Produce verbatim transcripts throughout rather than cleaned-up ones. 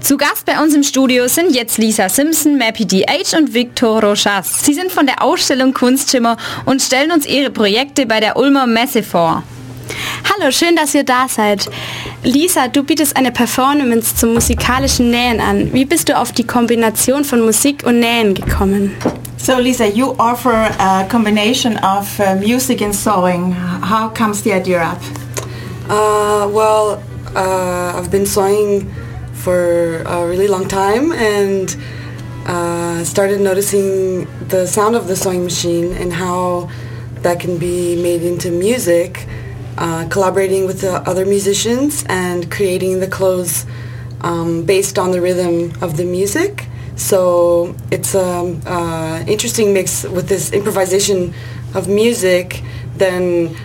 Zu Gast bei uns im Studio sind jetzt Lisa Simpson, Mappy D H und Victor Rochas. Sie sind von der Ausstellung Kunstschimmer und stellen uns ihre Projekte bei der Ulmer Messe vor. Hallo, schön, dass ihr da seid. Lisa, du bietest eine Performance zum musikalischen Nähen an. Wie bist du auf die Kombination von Musik und Nähen gekommen? So Lisa, you offer a combination of uh, music and sewing. How comes the idea up? Uh, well, uh, I've been sewing for a really long time and uh, started noticing the sound of the sewing machine and how that can be made into music, uh, collaborating with the other musicians and creating the clothes um, based on the rhythm of the music. So it's an uh, interesting mix with this improvisation of music. Then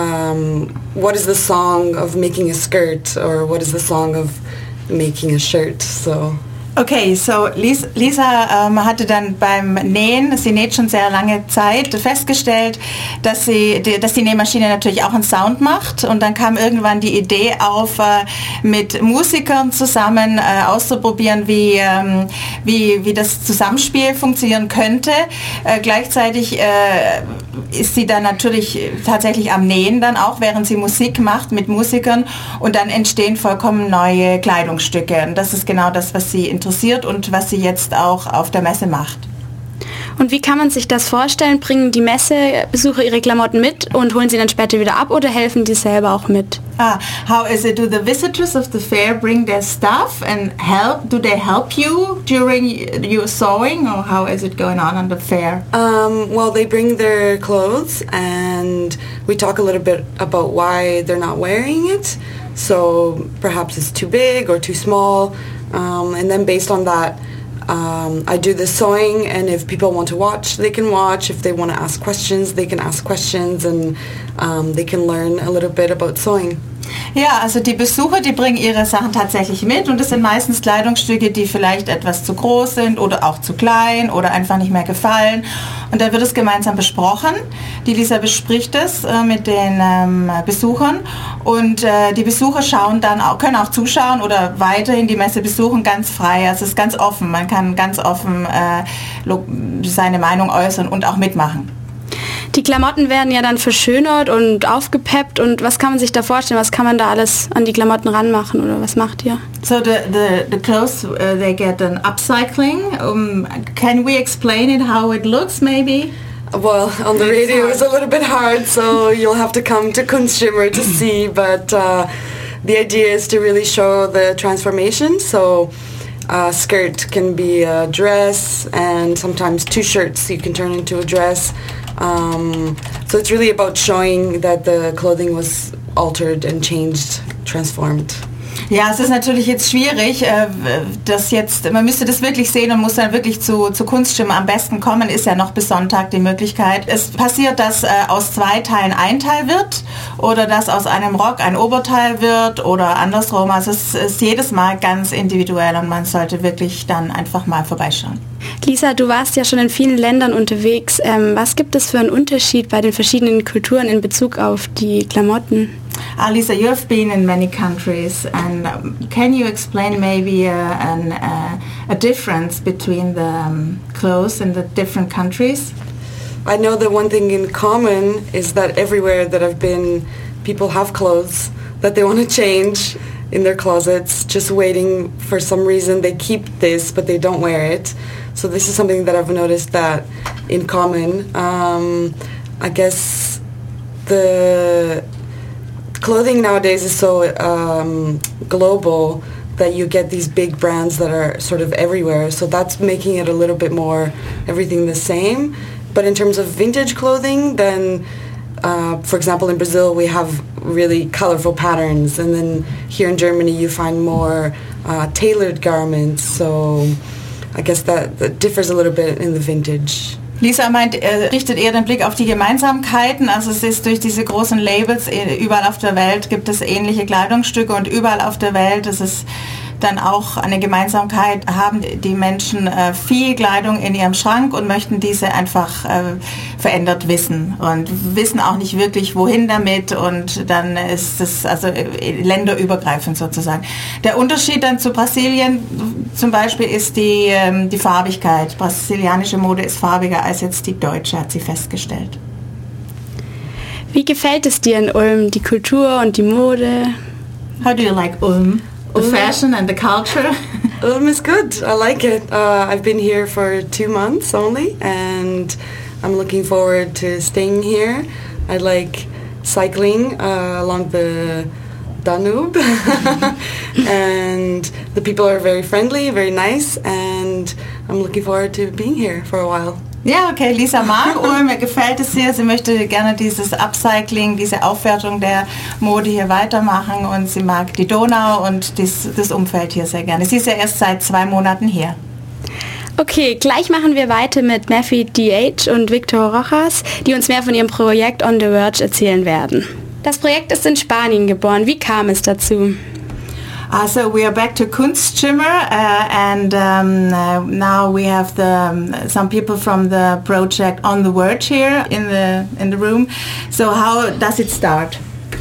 um, what is the song of making a skirt, or what is the song of making a shirt? So Okay, so Lisa, Lisa ähm, hatte dann beim Nähen, sie näht schon sehr lange Zeit, festgestellt, dass, sie, die, dass die Nähmaschine natürlich auch einen Sound macht, und dann kam irgendwann die Idee auf, äh, mit Musikern zusammen äh, auszuprobieren, wie, ähm, wie, wie das Zusammenspiel funktionieren könnte. Äh, gleichzeitig äh, ist sie dann natürlich tatsächlich am Nähen dann auch, während sie Musik macht mit Musikern, und dann entstehen vollkommen neue Kleidungsstücke, und das ist genau das, was sie interessiert und was sie jetzt auch auf der Messe macht. Und wie kann man sich das vorstellen? Bringen die Messebesucher ihre Klamotten mit und holen sie dann später wieder ab, oder helfen die selber auch mit? Ah, how is it? Do the visitors of the fair bring their stuff and help? Do they help you during your sewing, or how is it going on on the fair? Um, well, they bring their clothes and we talk a little bit about why they're not wearing it. So perhaps it's too big or too small. Um, and then based on that, um, I do the sewing, and if people want to watch, they can watch. If they want to ask questions, they can ask questions, and um, they can learn a little bit about sewing. Ja, also die Besucher, die bringen ihre Sachen tatsächlich mit, und es sind meistens Kleidungsstücke, die vielleicht etwas zu groß sind oder auch zu klein oder einfach nicht mehr gefallen. Und da wird es gemeinsam besprochen. Die Lisa bespricht es äh, mit den ähm, Besuchern, und äh, die Besucher schauen dann auch, können auch zuschauen oder weiterhin die Messe besuchen, ganz frei. Also es ist ganz offen. Man kann ganz offen äh, seine Meinung äußern und auch mitmachen. Die Klamotten werden ja dann verschönert und aufgepeppt, und was kann man sich da vorstellen? Was kann man da alles an die Klamotten ranmachen, oder was macht ihr? So the the, the clothes, uh, they get an upcycling. Um, can we explain it, how it looks maybe? Well, on the radio it's a little bit hard, so you'll have to come to Kunstschimmer to see, but uh, the idea is to really show the transformation. So a skirt can be a dress, and sometimes two shirts you can turn into a dress. Um, so it's really about showing that the clothing was altered and changed, transformed. Ja, es ist natürlich jetzt schwierig, das jetzt, man müsste das wirklich sehen und muss dann wirklich zu, zu Kunstschimmer am besten kommen, ist ja noch bis Sonntag die Möglichkeit. Es passiert, dass äh, aus zwei Teilen ein Teil wird, oder dass aus einem Rock ein Oberteil wird, oder andersrum. Also es ist jedes Mal ganz individuell, und man sollte wirklich dann einfach mal vorbeischauen. Lisa, du warst ja schon in vielen Ländern unterwegs. Ähm, was gibt es für einen Unterschied bei den verschiedenen Kulturen in Bezug auf die Klamotten? Ah, Lisa, you have been in many countries, and um, can you explain maybe uh, an, uh, a difference between the um, clothes in the different countries? I know that one thing in common is that everywhere that I've been, people have clothes that they want to change in their closets, just waiting for some reason. They keep this, but they don't wear it. So this is something that I've noticed that in common. Um, I guess the clothing nowadays is so um, global that you get these big brands that are sort of everywhere. So that's making it a little bit more everything the same. But in terms of vintage clothing, then, uh, for example, in Brazil we have really colorful patterns, and then here in Germany you find more uh, tailored garments. So I guess that, that differs a little bit in the vintage. Lisa meint, er richtet eher den Blick auf die Gemeinsamkeiten. Also es ist durch diese großen Labels, überall auf der Welt gibt es ähnliche Kleidungsstücke, und überall auf der Welt ist es dann auch eine Gemeinsamkeit, haben die Menschen äh, viel Kleidung in ihrem Schrank und möchten diese einfach äh, verändert wissen und wissen auch nicht wirklich, wohin damit, und dann ist es also äh, länderübergreifend sozusagen. Der Unterschied dann zu Brasilien zum Beispiel ist die, ähm, die Farbigkeit. Brasilianische Mode ist farbiger als jetzt die deutsche, hat sie festgestellt. Wie gefällt es dir in Ulm, die Kultur und die Mode? How do you like Ulm? The Ulm. fashion and the culture? Ulm is good. I like it. Uh, I've been here for two months only, and I'm looking forward to staying here. I like cycling uh, along the Danube, and the people are very friendly, very nice, and I'm looking forward to being here for a while. Ja, okay, Lisa mag Ulm, mir gefällt es sehr. Sie möchte gerne dieses Upcycling, diese Aufwertung der Mode hier weitermachen, und sie mag die Donau und dies, das Umfeld hier sehr gerne. Sie ist ja erst seit zwei Monaten hier. Okay, gleich machen wir weiter mit Matthew D H und Victor Rojas, die uns mehr von ihrem Projekt On the Verge erzählen werden. Das Projekt ist in Spanien geboren. Wie kam es dazu? Uh, so we are back to Kunstschimmer, uh, and um, uh, now we have the um, some people from the project On the Verge here in the in the room. So how does it start?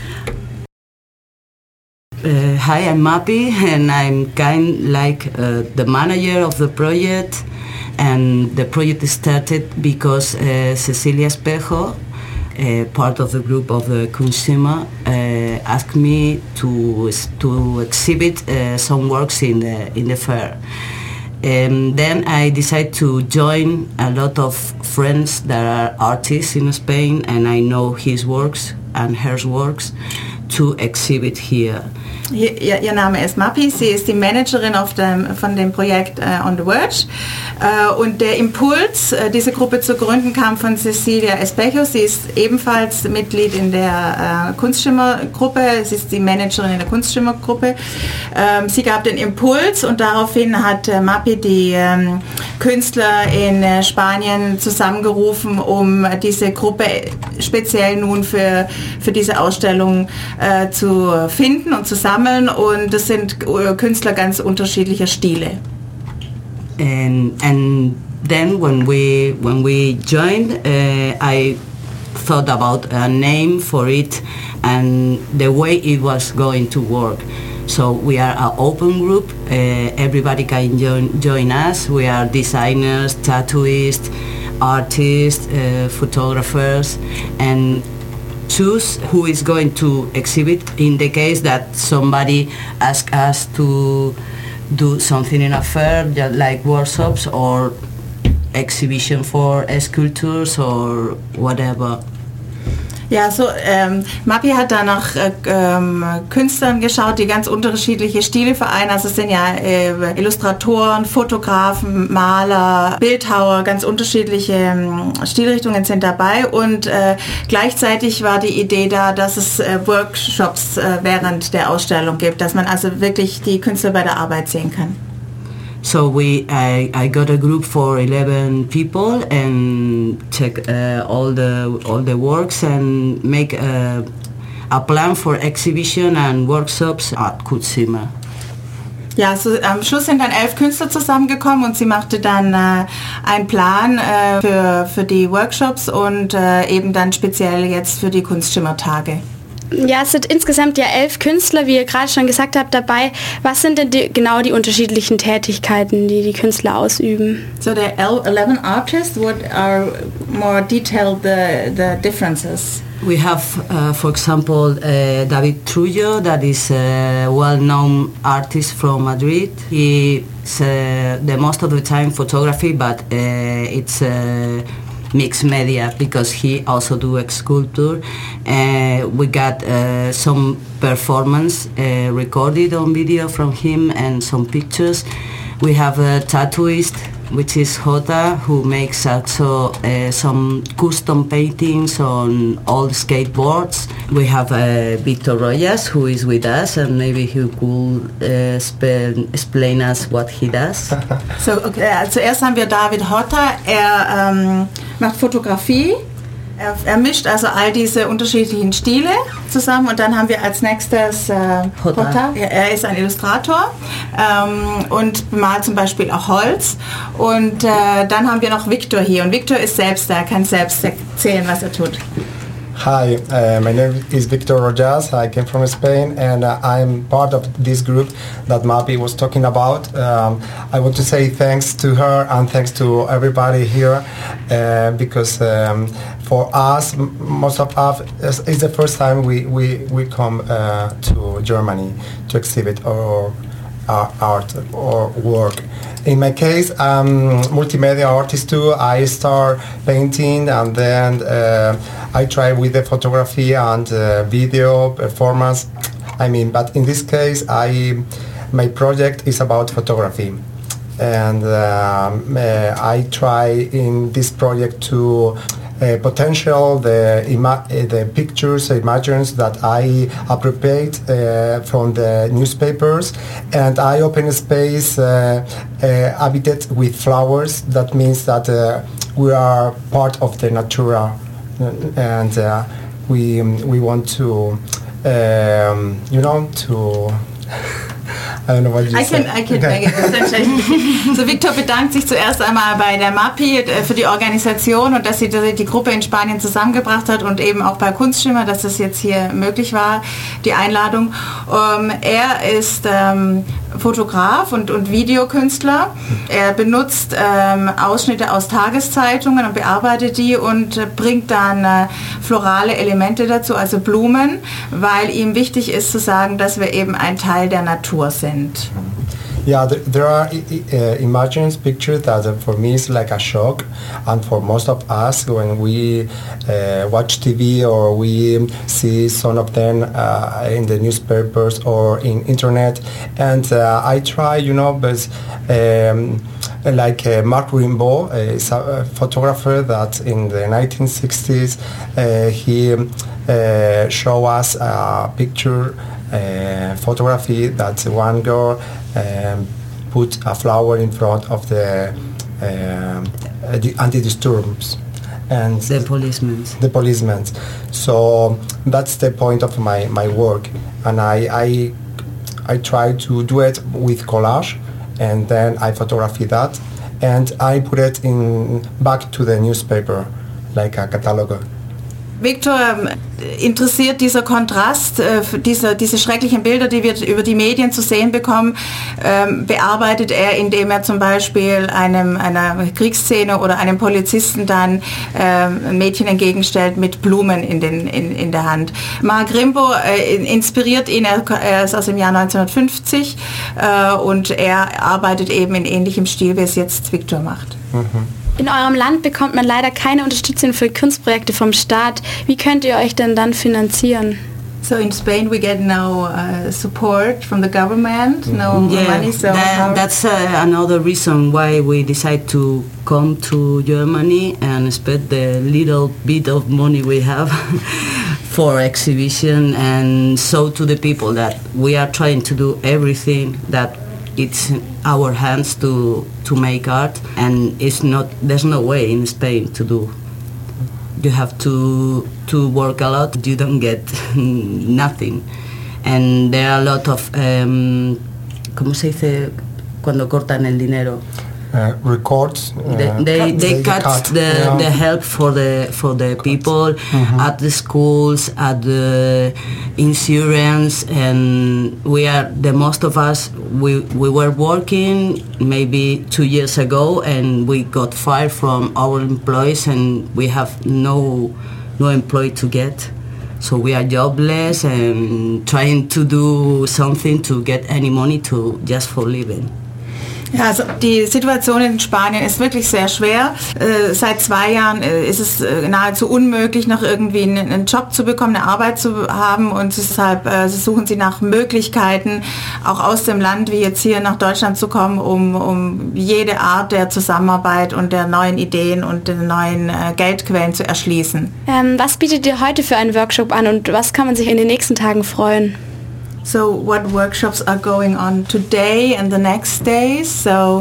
Uh, hi, I'm Mappy, and I'm kind like uh, the manager of the project. And the project started because uh, Cecilia Espejo, uh, part of the group of the Kunstschimmer, uh, asked me to to exhibit uh, some works in the in the fair. And then I decided to join a lot of friends that are artists in Spain, and I know his works and her works, to exhibit here. Ihr, ihr Name ist Mappy, sie ist die Managerin auf dem, von dem Projekt uh, On the Verge, uh, und der Impuls, uh, diese Gruppe zu gründen, kam von Cecilia Espejo. Sie ist ebenfalls Mitglied in der uh, Kunstschimmer-Gruppe, sie ist die Managerin in der Kunstschimmer-Gruppe. Um, sie gab den Impuls, und daraufhin hat uh, Mappy die um, Künstler in uh, Spanien zusammengerufen, um uh, diese Gruppe speziell nun für, für diese Ausstellung uh, zu finden und zusammen. Und das sind Künstler ganz unterschiedlicher Stile. And and then when we when we joined, uh, I thought about a name for it and the way it was going to work. So we are an open group. Uh, everybody can join join us. We are designers, tattooists, artists, uh, photographers, and choose who is going to exhibit in the case that somebody asks us to do something in a fair, like workshops or exhibition for sculptures or whatever. Ja, so ähm, Mappy hat da nach äh, ähm, Künstlern geschaut, die ganz unterschiedliche Stile vereinen. Also es sind ja äh, Illustratoren, Fotografen, Maler, Bildhauer, ganz unterschiedliche ähm, Stilrichtungen sind dabei. Und äh, gleichzeitig war die Idee da, dass es äh, Workshops äh, während der Ausstellung gibt, dass man also wirklich die Künstler bei der Arbeit sehen kann. So we, I, I got a group for eleven people and check uh, all the all the works and make a, a plan for exhibition and workshops at Kunstschimmer. Ja, so am Schluss sind dann elf Künstler zusammengekommen, und sie machte dann äh, einen Plan äh, für, für die Workshops und äh, eben dann speziell jetzt für die Kunstschimmertage. Ja, es sind insgesamt ja elf Künstler, wie ihr gerade schon gesagt habt, dabei. Was sind denn die, genau die unterschiedlichen Tätigkeiten, die die Künstler ausüben? So there are eleven artists. What are more detailed the, the differences? We have, uh, for example, uh, David Trujillo, that is a well-known artist from Madrid. He's uh, the most of the time photography, but uh, it's uh, mixed media because he also do a sculpture. Uh, we got uh, some performance uh, recorded on video from him and some pictures. We have a tattooist, which is Jota, who makes also uh, some custom paintings on old skateboards. We have uh, Victor Rojas, who is with us, and maybe he could uh, spe- explain us what he does. So, okay, zuerst haben wir David Jota. Er ähm, macht Fotografie. Er, er mischt also all diese unterschiedlichen Stile zusammen und dann haben wir als nächstes äh, Hotta. Er ist ein Illustrator ähm, und malt zum Beispiel auch Holz und äh, dann haben wir noch Victor hier und Victor ist selbst da, er kann selbst erzählen, was er tut. Hi, uh, my name is Victor Rojas. I came from Spain and uh, I'm part of this group that Mapi was talking about. Um, I want to say thanks to her and thanks to everybody here uh, because um, for us, m- most of us, it's the first time we, we, we come uh, to Germany to exhibit our, our art or work. In my case, I'm multimedia artist too. I start painting and then uh, I try with the photography and uh, video performance. I mean, but in this case, I my project is about photography, and um, uh, I try in this project to uh, potential the ima- uh, the pictures, images that I appropriate uh, from the newspapers, and I open a space uh, uh, habited with flowers. That means that uh, we are part of the natura, and uh, we we want to um, you know to. I don't know what you I can, I can okay. make it. So Victor bedankt sich zuerst einmal bei der Mapi für die Organisation und dass sie die Gruppe in Spanien zusammengebracht hat und eben auch bei Kunstschimmer, dass das jetzt hier möglich war, die Einladung. Um, er ist ähm, Fotograf und, und Videokünstler. Er benutzt ähm, Ausschnitte aus Tageszeitungen und bearbeitet die und äh, bringt dann äh, florale Elemente dazu, also Blumen, weil ihm wichtig ist zu sagen, dass wir eben ein Teil der Natur sind. Yeah, there, there are uh, images, pictures that uh, for me is like a shock, and for most of us when we uh, watch T V or we see some of them uh, in the newspapers or in internet, and uh, I try, you know, but um, like uh, Mark Rimbaud uh, is a, a photographer that in the nineteen sixties uh, he uh, showed us a picture. Uh, photography that one girl um, put a flower in front of the um, the anti-disturbance and the policemen. The policemen. So that's the point of my, my work, and I, I I try to do it with collage, and then I photography that, and I put it in back to the newspaper like a catalog. Victor, interessiert dieser Kontrast, äh, diese, diese schrecklichen Bilder, die wir über die Medien zu sehen bekommen, ähm, bearbeitet er, indem er zum Beispiel einem, einer Kriegsszene oder einem Polizisten dann ähm, ein Mädchen entgegenstellt mit Blumen in, den, in, in der Hand. Mark Rimbaud äh, inspiriert ihn, er, er ist aus dem Jahr neunzehnhundertfünfzig äh, und er arbeitet eben in ähnlichem Stil, wie es jetzt Victor macht. Mhm. In eurem Land bekommt man leider keine Unterstützung für Kunstprojekte vom Staat. Wie könnt ihr euch denn dann finanzieren? So in Spain we get no uh, support from the government, no yeah, money. So that, that's uh, another reason why we decide to come to Germany and spend the little bit of money we have for exhibition and show to the people that we are trying to do everything that it's in our hands to to make art, and it's not there's no way in Spain to do. You have to to work a lot. You don't get nothing, and there are a lot of um, ¿cómo se dice cuando cortan el dinero? Uh, records. Uh, they they, they, they cut, cut the, yeah. the help for the for the people mm-hmm. at the schools, at the insurance, and we are the most of us we we were working maybe two years ago, and we got fired from our employees, and we have no no employee to get. So we are jobless and trying to do something to get any money to just for living. Ja, also die Situation in Spanien ist wirklich sehr schwer. Äh, seit zwei Jahren äh, ist es äh, nahezu unmöglich, noch irgendwie einen, einen Job zu bekommen, eine Arbeit zu haben, und deshalb äh, suchen sie nach Möglichkeiten, auch aus dem Land wie jetzt hier nach Deutschland zu kommen, um, um jede Art der Zusammenarbeit und der neuen Ideen und der neuen äh, Geldquellen zu erschließen. Ähm, was bietet ihr heute für einen Workshop an und was kann man sich in den nächsten Tagen freuen? So what workshops are going on today and the next days? So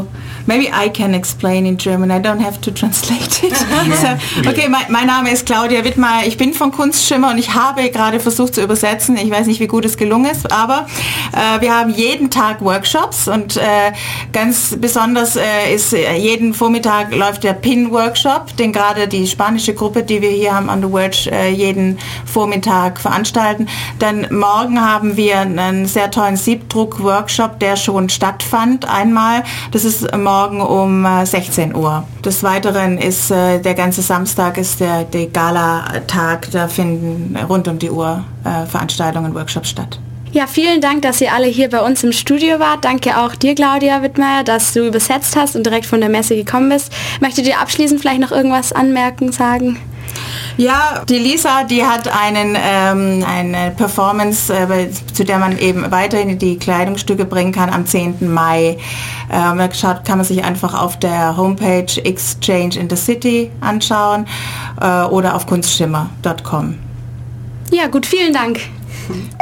maybe I can explain in German. I don't have to translate it. So, okay, mein, mein Name ist Claudia Wittmeier. Ich bin von Kunstschimmer und ich habe gerade versucht zu übersetzen. Ich weiß nicht, wie gut es gelungen ist, aber äh, wir haben jeden Tag Workshops und äh, ganz besonders äh, ist äh, jeden Vormittag läuft der Pin-Workshop, den gerade die spanische Gruppe, die wir hier haben on the Verge, äh, jeden Vormittag veranstalten. Dann morgen haben wir einen sehr tollen Siebdruck-Workshop, der schon stattfand einmal. Das ist morgen um äh, sechzehn Uhr. Des Weiteren ist äh, der ganze Samstag ist der, der Gala-Tag, da finden rund um die Uhr äh, Veranstaltungen und Workshops statt. Ja, vielen Dank, dass ihr alle hier bei uns im Studio wart. Danke auch dir, Claudia Wittmeier, dass du übersetzt hast und direkt von der Messe gekommen bist. Möchtet ihr abschließend vielleicht noch irgendwas anmerken, sagen? Ja, die Lisa, die hat einen, ähm, eine Performance, äh, zu der man eben weiterhin die Kleidungsstücke bringen kann am zehnten Mai. Ähm, da schaut, kann man sich einfach auf der Homepage Exchange in the City anschauen äh, oder auf kunstschimmer punkt com. Ja, gut, vielen Dank.